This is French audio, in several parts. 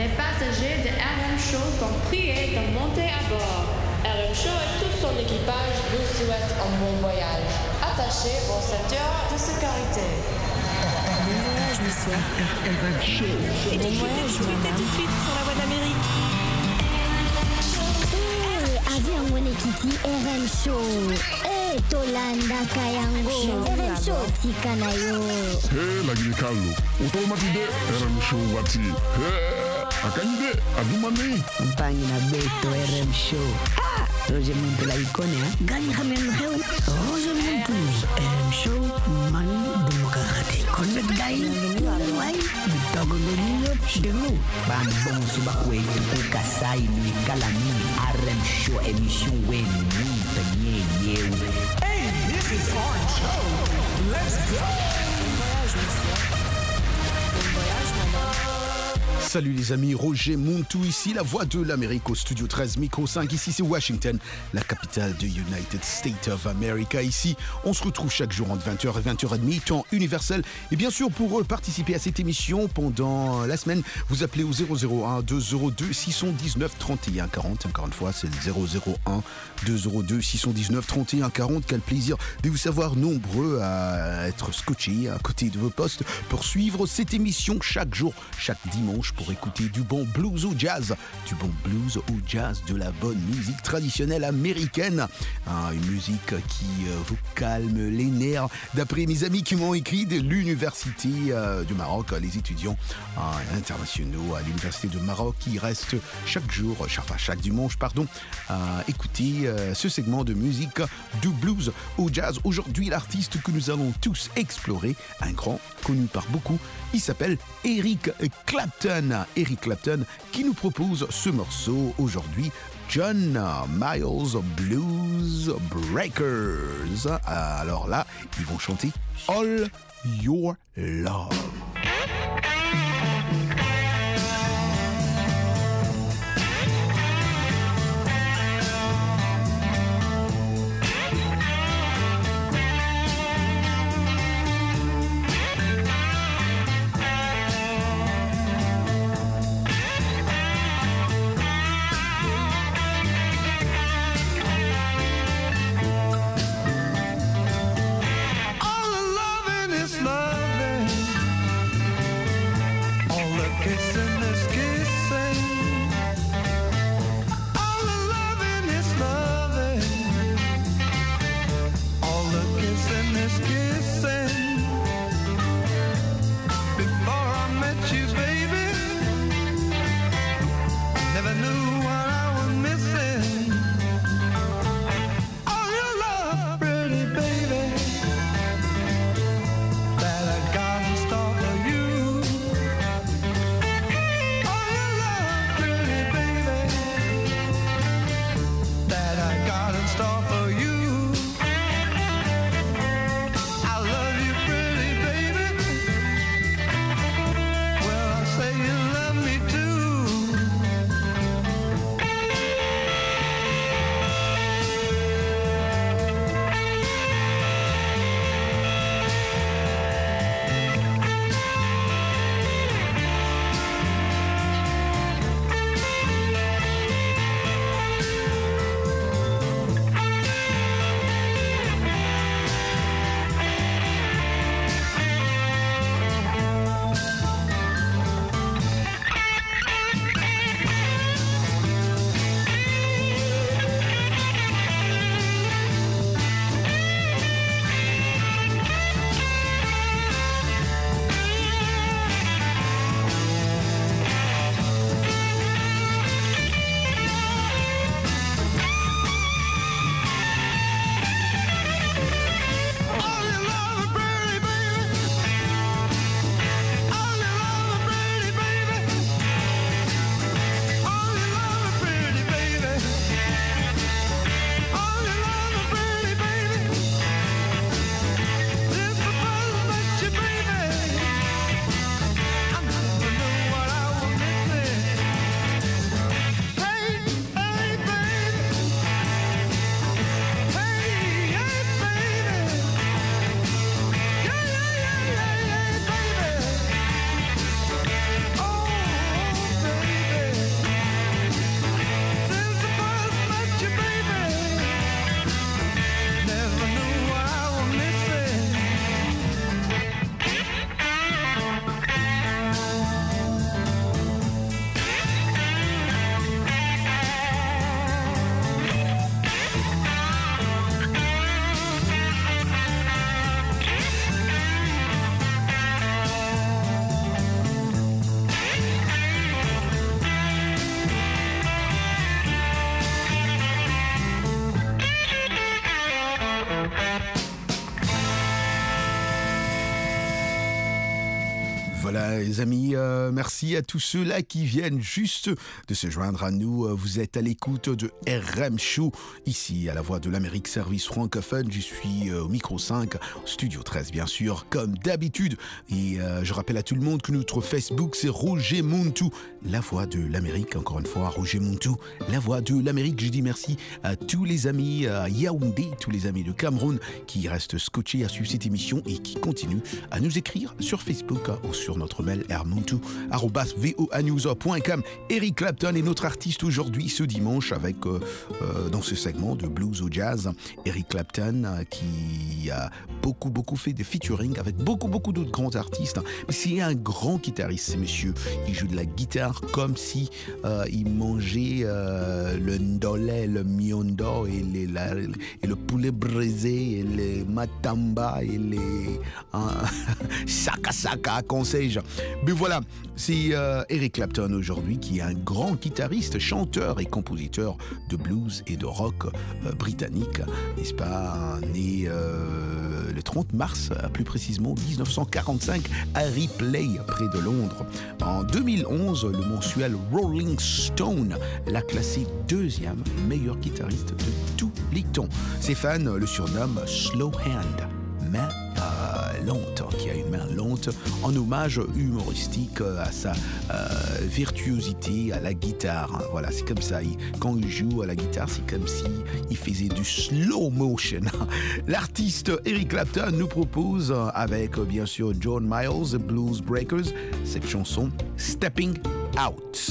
Les passagers de RM Show sont priés de monter à bord. RM Show et tout son équipage vous souhaitent un bon voyage. Attachez vos ceintures de sécurité. Bon voyage, monsieur. RM Show. Et bon voyage, madame. Tout de suite sur la voie d'Amérique. Avion Wenekiti RM Show. Tolanda Kayango. RM Show Tikanayo. Lagi Carlo. Automatide RM Show wati. Akande adumane. Mpangi na beto RM Show. Roger Muntu la ikone ha. Gani Hamem Heu. Roger Muntu. RM Show man demokrati. Connect dai. Wai. Bitogo nyo dego. Ban bon suba kwe ukasai ni kalami. RM Show émission wen ni penye yewe. Hey, this is Orange Show. Let's go. Bon voyage, monsieur. Bon voyage, madame. Salut les amis, Roger Muntu ici, la voix de l'Amérique au studio 13, micro 5. Ici c'est Washington, la capitale de United States of America. Ici, on se retrouve chaque jour entre 20h et 20h30, temps universel. Et bien sûr, pour participer à cette émission pendant la semaine, vous appelez au 001 202 619 31 40. Encore une fois, c'est le 001 202 619 31 40. Quel plaisir de vous savoir nombreux à être scotchés à côté de vos postes pour suivre cette émission chaque jour, chaque dimanche, pour écouter du bon blues ou jazz, de la bonne musique traditionnelle américaine, une musique qui vous calme les nerfs, d'après mes amis qui m'ont écrit de l'université du Maroc, les étudiants internationaux à l'université de Maroc qui restent chaque dimanche, à écouter ce segment de musique du blues au jazz. Aujourd'hui, l'artiste que nous allons tous explorer, un grand connu par beaucoup, il s'appelle Eric Clapton. Eric Clapton qui nous propose ce morceau aujourd'hui, John Miles Blues Breakers. Alors là, ils vont chanter All Your Love. les amis, merci à tous ceux-là qui viennent juste de se joindre à nous. Vous êtes à l'écoute de RM Show, ici à la Voix de l'Amérique, service francophone. Je suis au micro 5, studio 13 bien sûr, comme d'habitude. Et je rappelle à tout le monde que notre Facebook, c'est Roger Muntu, la Voix de l'Amérique. Encore une fois, Roger Muntu, la Voix de l'Amérique. Je dis merci à tous les amis à Yaoundé, tous les amis de Cameroun qui restent scotchés à suivre cette émission et qui continuent à nous écrire sur Facebook ou sur notre mail rmuntu@voanews.com. Eric Clapton est notre artiste aujourd'hui, ce dimanche, avec dans ce segment de blues au jazz. Eric Clapton qui a beaucoup fait des featuring avec beaucoup d'autres grands artistes. Mais c'est un grand guitariste, ce monsieur. Il joue de la guitare comme si il mangeait le ndolé, le miondo et le poulet braisé et les matamba et les saka, conseil. Mais voilà, c'est Eric Clapton aujourd'hui qui est un grand guitariste, chanteur et compositeur de blues et de rock britannique, n'est-ce pas, né le 30 mars, plus précisément 1945, à Ripley, près de Londres. En 2011, le mensuel Rolling Stone l'a classé 2e meilleur guitariste de tous les temps. Ses fans le surnomment Slow Hand, main lente, qui a une main lente, en hommage humoristique à sa virtuosité à la guitare. Voilà, c'est comme ça. Quand il joue à la guitare, c'est comme si il faisait du slow motion. L'artiste Eric Clapton nous propose, avec bien sûr John Miles, Blues Breakers, cette chanson Stepping Out.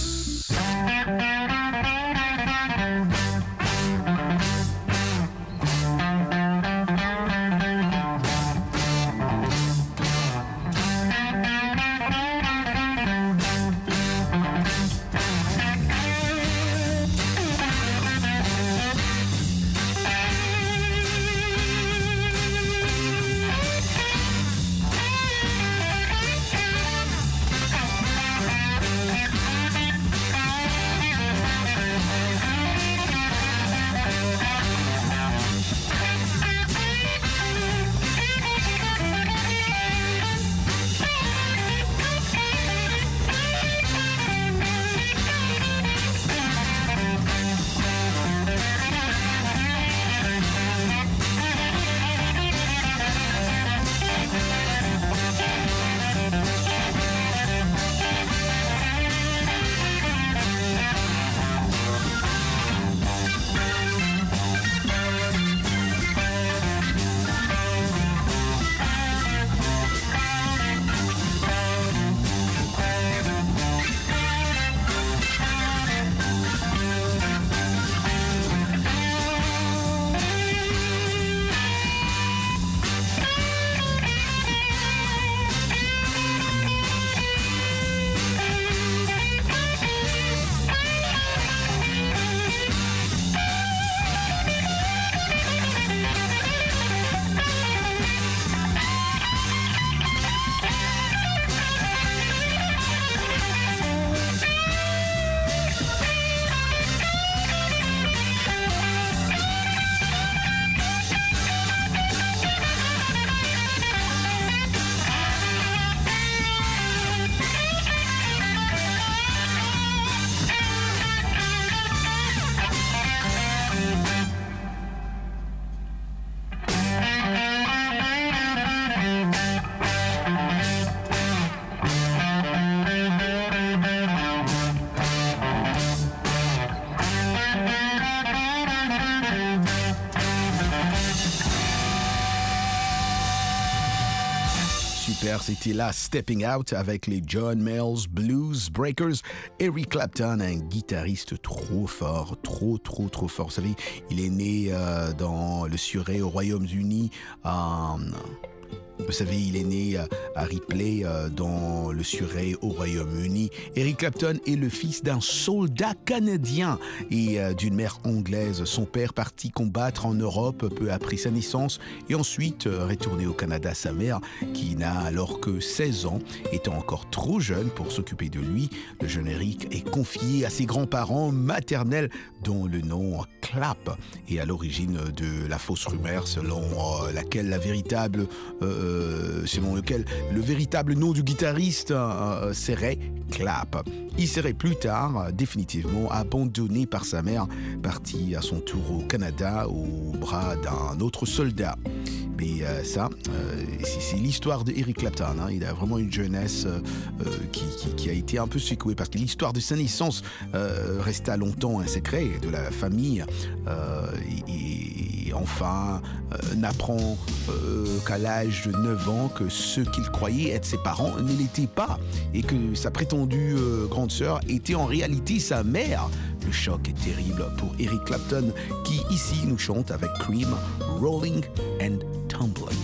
C'était là Stepping Out avec les John Miles Blues Breakers. Eric Clapton, un guitariste trop fort, trop fort. Vous savez, il est né dans le Surrey au Royaume-Uni. Vous savez, il est né à Ripley, dans le Surrey, au Royaume-Uni. Eric Clapton est le fils d'un soldat canadien et d'une mère anglaise. Son père partit combattre en Europe peu après sa naissance et ensuite retourné au Canada. Sa mère, qui n'a alors que 16 ans, étant encore trop jeune pour s'occuper de lui, le jeune Eric est confié à ses grands-parents maternels, dont le nom Clap est à l'origine de la fausse rumeur selon laquelle la véritable selon lequel le véritable nom du guitariste serait Clap. Il serait plus tard définitivement abandonné par sa mère, parti à son tour au Canada au bras d'un autre soldat. Mais c'est l'histoire d'Eric Clapton. Hein. Il a vraiment une jeunesse qui a été un peu secouée parce que l'histoire de sa naissance resta longtemps un secret de la famille. Et enfin, n'apprend qu'à l'âge de 9 ans que ceux qu'il croyait être ses parents ne l'étaient pas et que sa prétendue grande sœur était en réalité sa mère. Le choc est terrible pour Eric Clapton qui ici nous chante avec Cream, Rolling and Tumbling.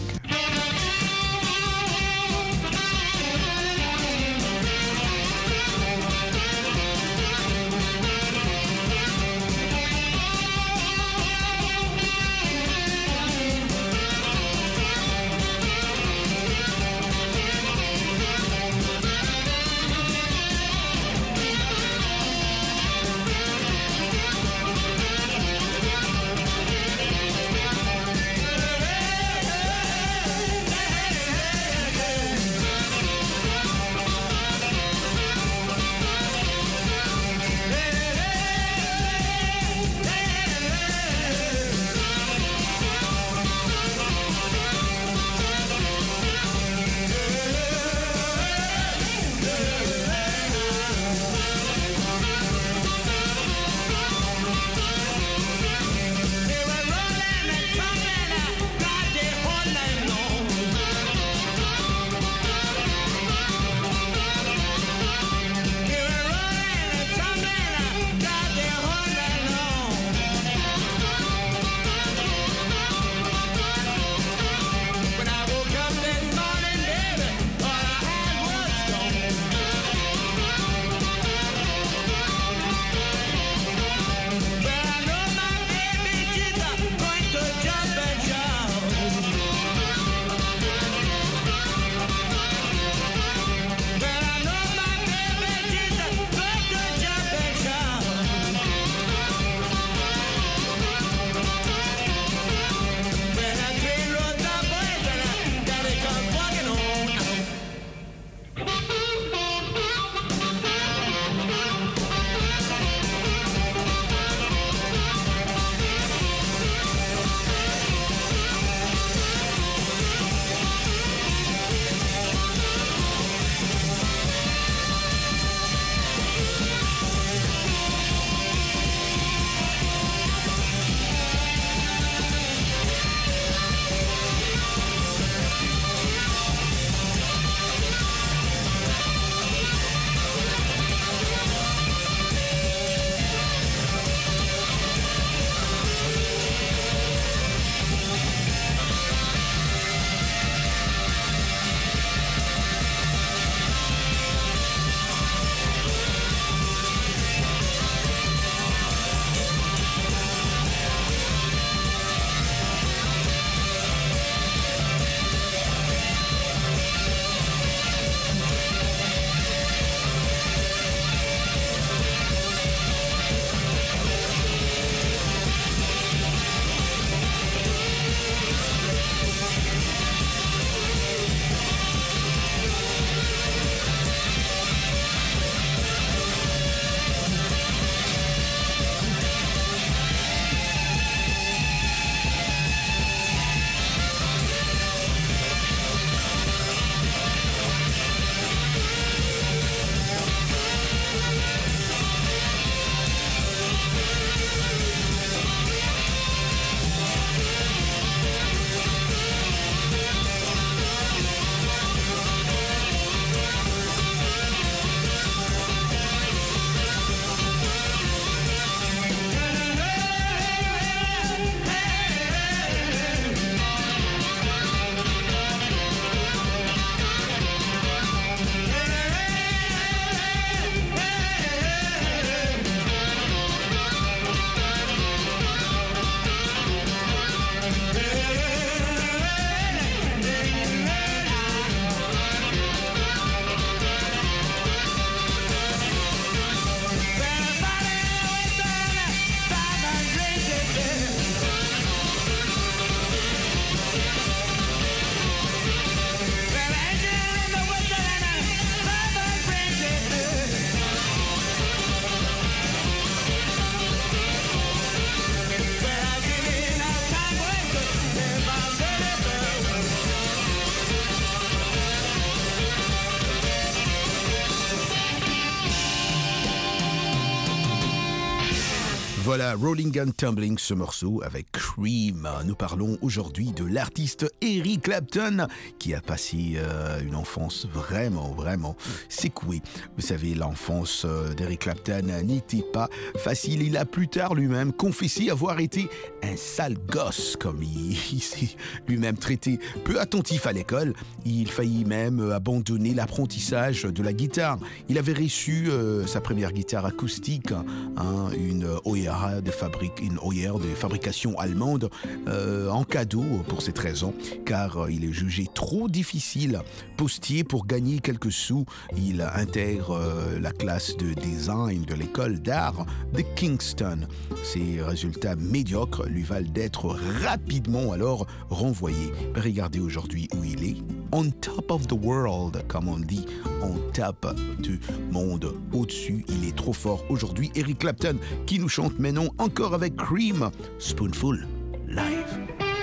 Voilà, Rolling and Tumbling, ce morceau avec Cream. Nous parlons aujourd'hui de l'artiste Eric Clapton qui a passé une enfance vraiment secouée. Vous savez, l'enfance d'Eric Clapton n'était pas facile. Il a plus tard lui-même confessé avoir été un sale gosse, comme il s'est lui-même traité. Peu attentif à l'école, il faillit même abandonner l'apprentissage de la guitare. Il avait reçu sa première guitare acoustique, une OER de fabrication allemande en cadeau pour ses 13 ans, car il est jugé trop difficile. Postier pour gagner quelques sous, il intègre la classe de design de l'école d'art de Kingston. Ses résultats médiocres lui valent d'être rapidement alors renvoyé. Regardez aujourd'hui où il est. On top of the world, comme on dit, on top du monde au-dessus. Il est trop fort aujourd'hui. Eric Clapton qui nous chante maintenant encore avec Cream, Spoonful Live.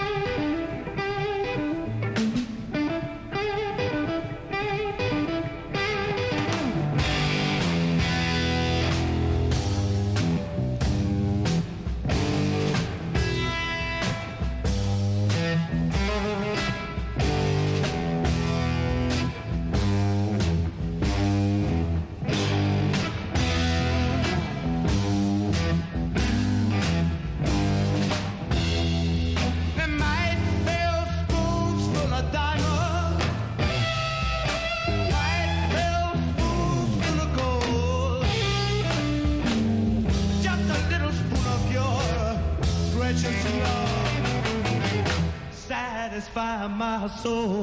Satisfy my soul.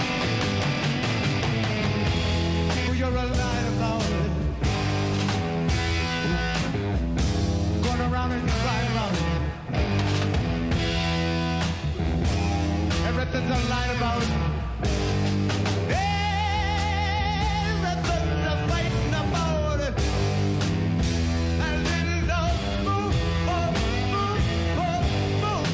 You're a lie about it. Going around and right around it. Everything's a lie about it. Everything's a fighting about it. A little love, move, move, move, move, move.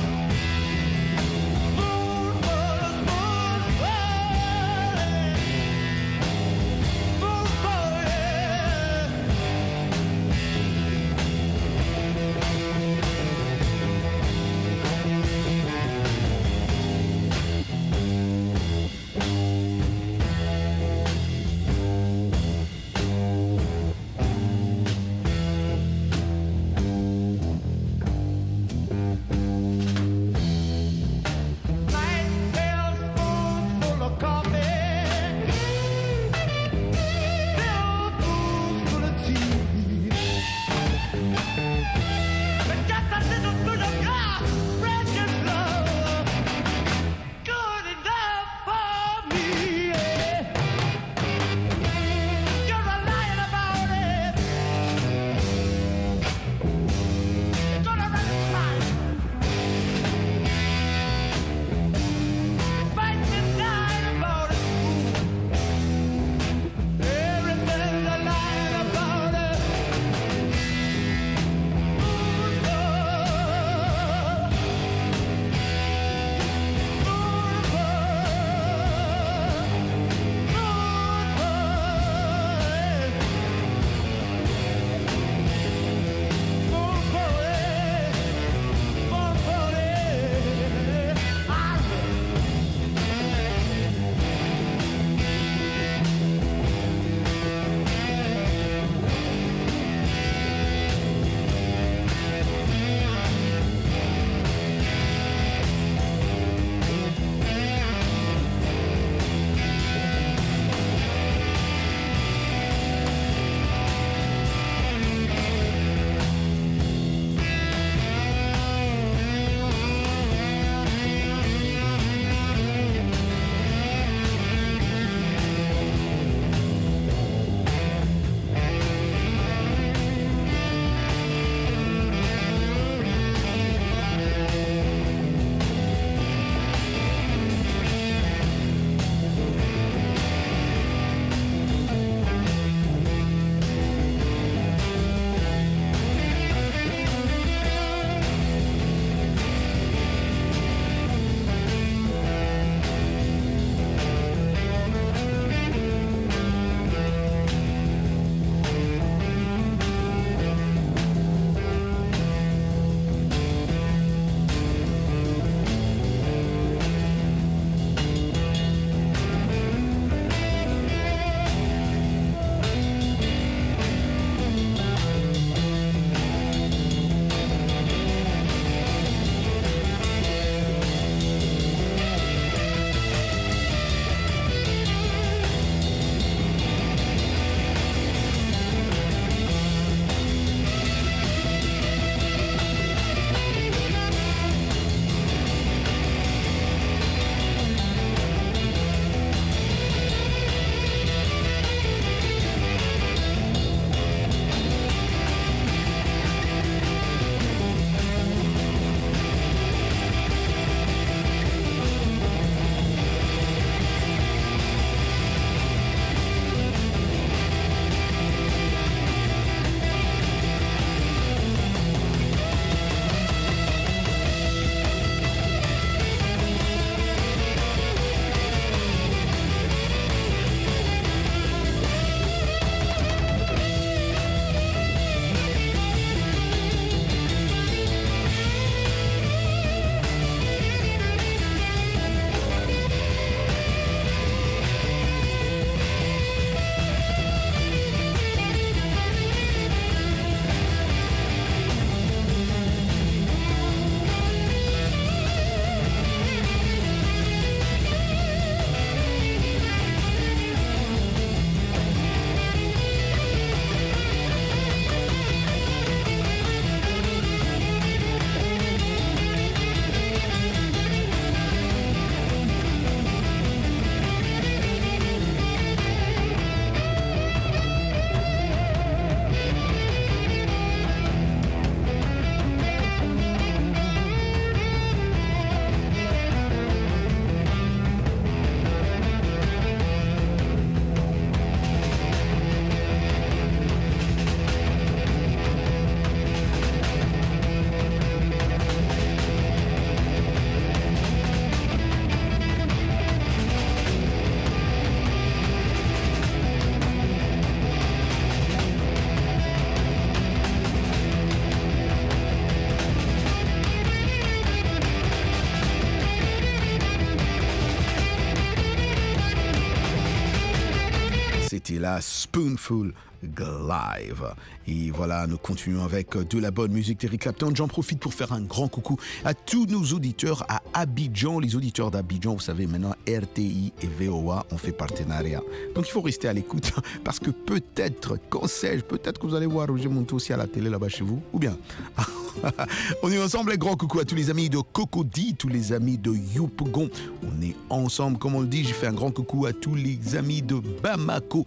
voilà, Spoonful Live. Et voilà, nous continuons avec de la bonne musique d'Eric Clapton. J'en profite pour faire un grand coucou à tous nos auditeurs à Abidjan. Les auditeurs d'Abidjan, vous savez, maintenant RTI et VOA ont fait partenariat. Donc il faut rester à l'écoute parce que peut-être, qu'en sais-je, peut-être que vous allez voir Roger Monteau aussi à la télé là-bas chez vous. Ou bien, on est ensemble. Un grand coucou à tous les amis de Cocody, tous les amis de Yopougon. On est ensemble, comme on le dit. J'ai fait un grand coucou à tous les amis de Bamako.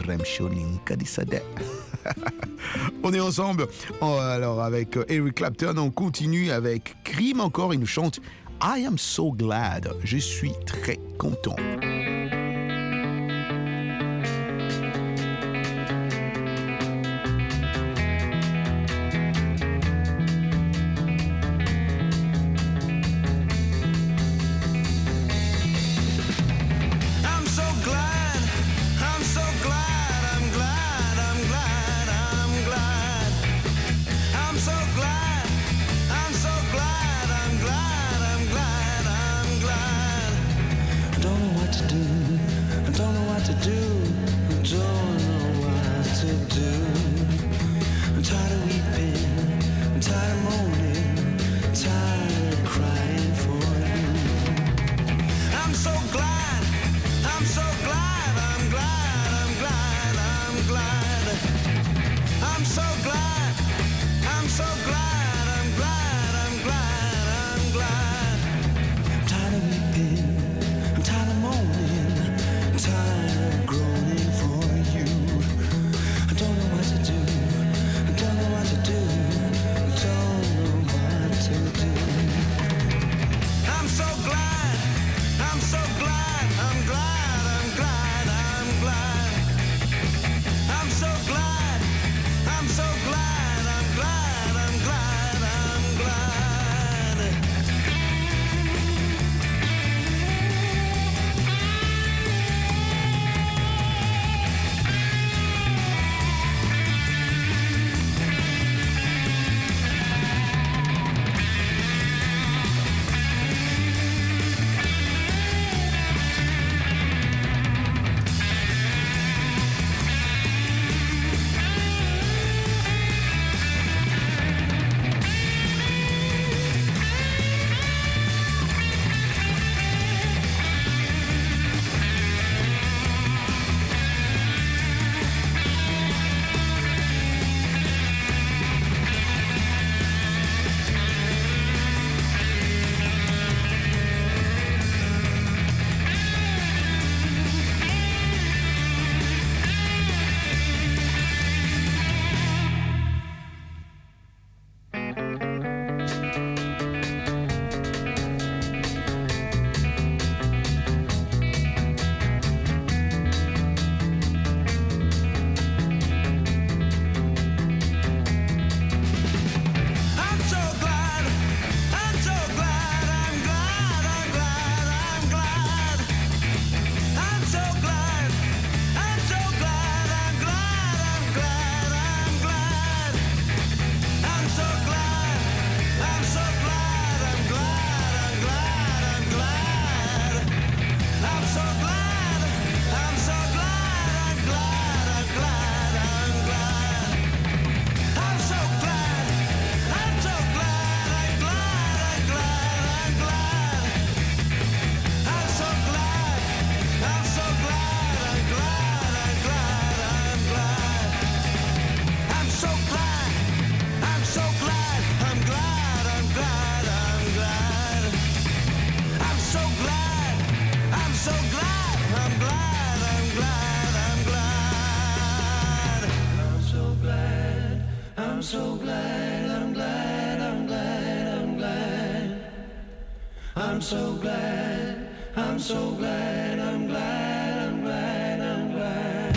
On est ensemble. Alors avec Eric Clapton, on continue avec Crime encore. Il nous chante I am so glad. Je suis très content. I'm so glad, I'm so glad, I'm glad, I'm glad, I'm glad.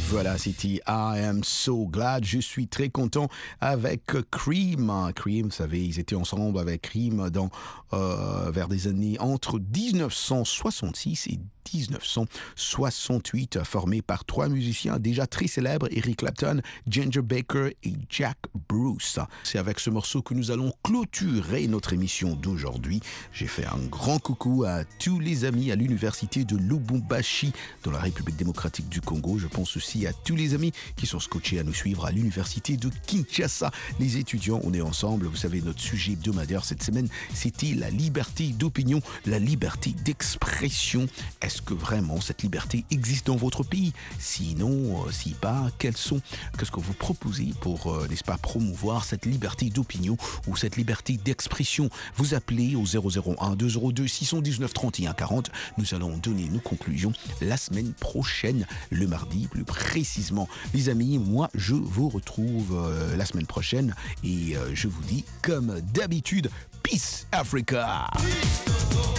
Voilà, c'était I Am So Glad. Je suis très content avec Cream. Cream, vous savez, ils étaient ensemble avec Cream vers des années entre 1966 et 1968, formé par 3 musiciens déjà très célèbres, Eric Clapton, Ginger Baker et Jack Bruce. C'est avec ce morceau que nous allons clôturer notre émission d'aujourd'hui. J'ai fait un grand coucou à tous les amis à l'université de Lubumbashi dans la République démocratique du Congo. Je pense aussi à tous les amis qui sont scotchés à nous suivre à l'université de Kinshasa. Les étudiants, on est ensemble. Vous savez, notre sujet hebdomadaire cette semaine, c'était la liberté d'opinion, la liberté d'expression. Est-ce que vraiment cette liberté existe dans votre pays? Sinon, si pas, qu'est-ce que vous proposez pour, n'est-ce pas, promouvoir cette liberté d'opinion ou cette liberté d'expression? Vous appelez au 001 202 619 31 40. Nous allons donner nos conclusions la semaine prochaine, le mardi plus précisément. Les amis, moi je vous retrouve la semaine prochaine et je vous dis comme d'habitude, Peace Africa.